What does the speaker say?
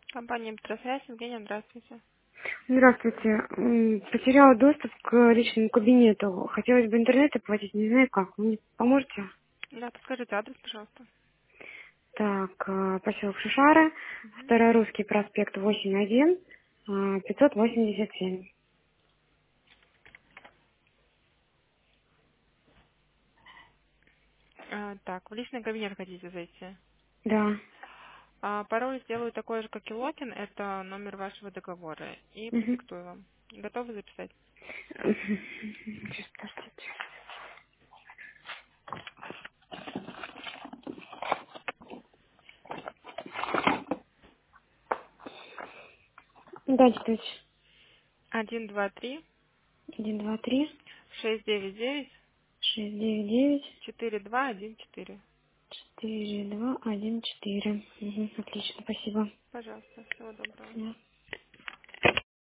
Компания «Петросвязь», Евгения, здравствуйте. Здравствуйте. Потеряла доступ к личному кабинету. Хотелось бы интернет оплатить, не знаю как. Вы мне поможете? Да, подскажите адрес, пожалуйста. Так, поселок Шишара, Мгм. Старорусский проспект 8-1, 587. Так, в личный кабинет хотите зайти. Да. Пароль сделаю такой же, как и логин. Это номер вашего договора. И Угу. продиктую вам. Готовы записать? Сейчас, подождите. Да, читайте. 123 1, 2, 3, 699 6, 9, 9, 4214. 4, 2, 1, 4. Угу, отлично, спасибо. Пожалуйста, всего доброго. Да.